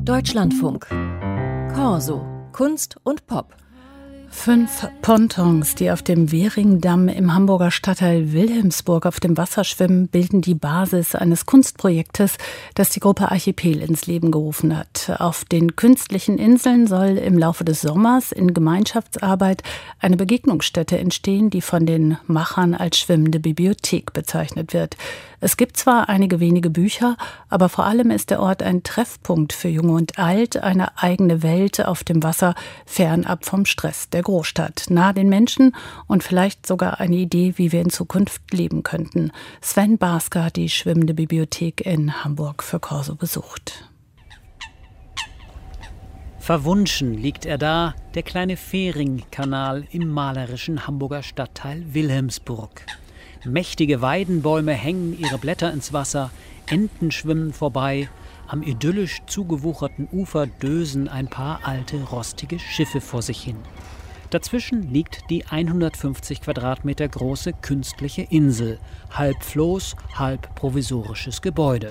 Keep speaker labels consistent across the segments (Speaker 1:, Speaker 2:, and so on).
Speaker 1: Deutschlandfunk. Corso. Kunst und Pop.
Speaker 2: 5 Pontons, die auf dem Währingdamm im Hamburger Stadtteil Wilhelmsburg auf dem Wasser schwimmen, bilden die Basis eines Kunstprojektes, das die Gruppe Archipel ins Leben gerufen hat. Auf den künstlichen Inseln soll im Laufe des Sommers in Gemeinschaftsarbeit eine Begegnungsstätte entstehen, die von den Machern als schwimmende Bibliothek bezeichnet wird. Es gibt zwar einige wenige Bücher, aber vor allem ist der Ort ein Treffpunkt für Jung und Alt, eine eigene Welt auf dem Wasser, fernab vom Stress der Großstadt, nahe den Menschen und vielleicht sogar eine Idee, wie wir in Zukunft leben könnten. Sven Basker hat die schwimmende Bibliothek in Hamburg für Corso besucht.
Speaker 3: Verwunschen liegt er da, der kleine Fähringkanal im malerischen Hamburger Stadtteil Wilhelmsburg. Mächtige Weidenbäume hängen ihre Blätter ins Wasser, Enten schwimmen vorbei. Am idyllisch zugewucherten Ufer dösen ein paar alte, rostige Schiffe vor sich hin. Dazwischen liegt die 150 Quadratmeter große künstliche Insel, halb Floß, halb provisorisches Gebäude.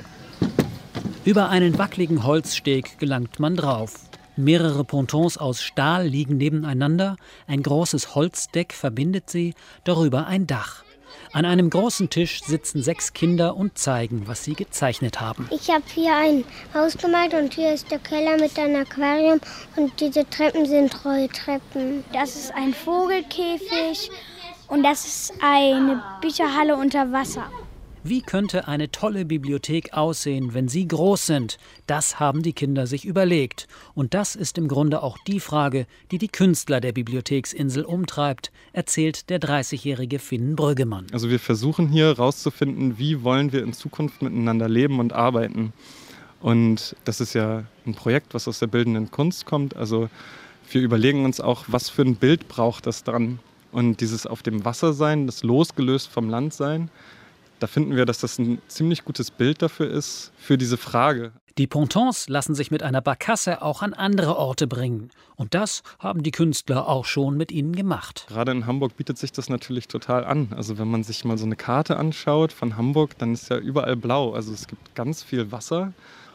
Speaker 3: Über einen wackeligen Holzsteg gelangt man drauf. Mehrere Pontons aus Stahl liegen nebeneinander, ein großes Holzdeck verbindet sie, darüber ein Dach. An einem großen Tisch sitzen 6 Kinder und zeigen, was sie gezeichnet haben.
Speaker 4: Ich habe hier ein Haus gemalt und hier ist der Keller mit einem Aquarium und diese Treppen sind Rolltreppen. Das ist ein Vogelkäfig und das ist eine Bücherhalle unter Wasser.
Speaker 3: Wie könnte eine tolle Bibliothek aussehen, wenn sie groß sind? Das haben die Kinder sich überlegt. Und das ist im Grunde auch die Frage, die die Künstler der Bibliotheksinsel umtreibt, erzählt der 30-jährige Finn Brüggemann.
Speaker 5: Also wir versuchen hier herauszufinden, wie wollen wir in Zukunft miteinander leben und arbeiten. Und das ist ja ein Projekt, was aus der bildenden Kunst kommt. Also wir überlegen uns auch, was für ein Bild braucht das dran. Und dieses auf dem Wasser sein, das losgelöst vom Land sein, da finden wir, dass das ein ziemlich gutes Bild dafür ist, für diese Frage.
Speaker 3: Die Pontons lassen sich mit einer Barkasse auch an andere Orte bringen. Und das haben die Künstler auch schon mit ihnen gemacht.
Speaker 5: Gerade in Hamburg bietet sich das natürlich total an. Also wenn man sich mal so eine Karte anschaut von Hamburg, dann ist ja überall blau. Also es gibt ganz viel Wasser.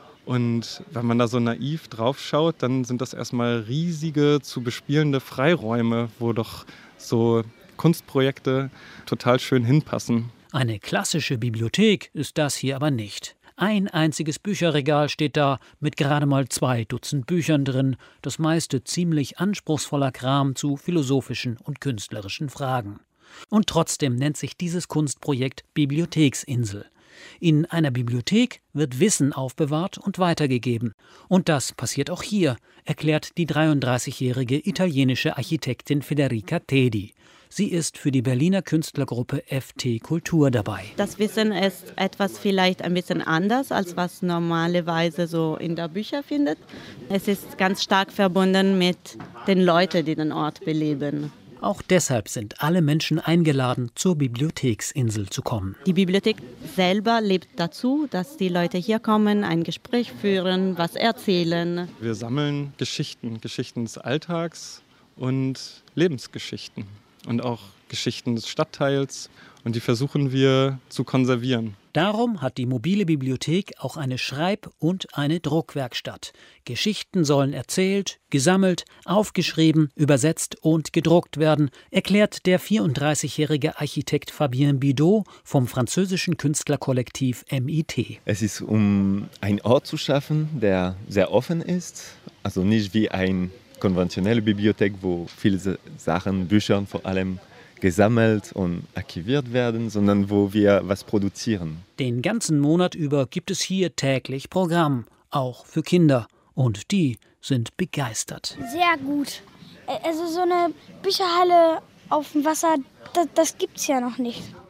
Speaker 5: Und wenn man da so naiv drauf schaut, dann sind das erstmal riesige, zu bespielende Freiräume, wo doch so Kunstprojekte total schön hinpassen.
Speaker 3: Eine klassische Bibliothek ist das hier aber nicht. Ein einziges Bücherregal steht da mit gerade mal 2 Dutzend Büchern drin, das meiste ziemlich anspruchsvoller Kram zu philosophischen und künstlerischen Fragen. Und trotzdem nennt sich dieses Kunstprojekt Bibliotheksinsel. In einer Bibliothek wird Wissen aufbewahrt und weitergegeben. Und das passiert auch hier, erklärt die 33-jährige italienische Architektin Federica Tedi. Sie ist für die Berliner Künstlergruppe FT Kultur dabei.
Speaker 6: Das Wissen ist etwas vielleicht ein bisschen anders, als was normalerweise so in der Bücher findet. Es ist ganz stark verbunden mit den Leuten, die den Ort beleben.
Speaker 3: Auch deshalb sind alle Menschen eingeladen, zur Bibliotheksinsel zu kommen.
Speaker 6: Die Bibliothek selber lebt dazu, dass die Leute hier kommen, ein Gespräch führen, was erzählen.
Speaker 5: Wir sammeln Geschichten des Alltags und Lebensgeschichten. Und auch Geschichten des Stadtteils. Und die versuchen wir zu konservieren.
Speaker 3: Darum hat die mobile Bibliothek auch eine Schreib- und eine Druckwerkstatt. Geschichten sollen erzählt, gesammelt, aufgeschrieben, übersetzt und gedruckt werden, erklärt der 34-jährige Architekt Fabien Bidot vom französischen Künstlerkollektiv MIT.
Speaker 7: Es ist, um einen Ort zu schaffen, der sehr offen ist, also nicht wie eine konventionelle Bibliothek, wo viele Sachen, Bücher vor allem, gesammelt und archiviert werden, sondern wo wir was produzieren.
Speaker 3: Den ganzen Monat über gibt es hier täglich Programm, auch für Kinder. Und die sind begeistert.
Speaker 4: Sehr gut. Also so eine Bücherhalle auf dem Wasser, das gibt's ja noch nicht.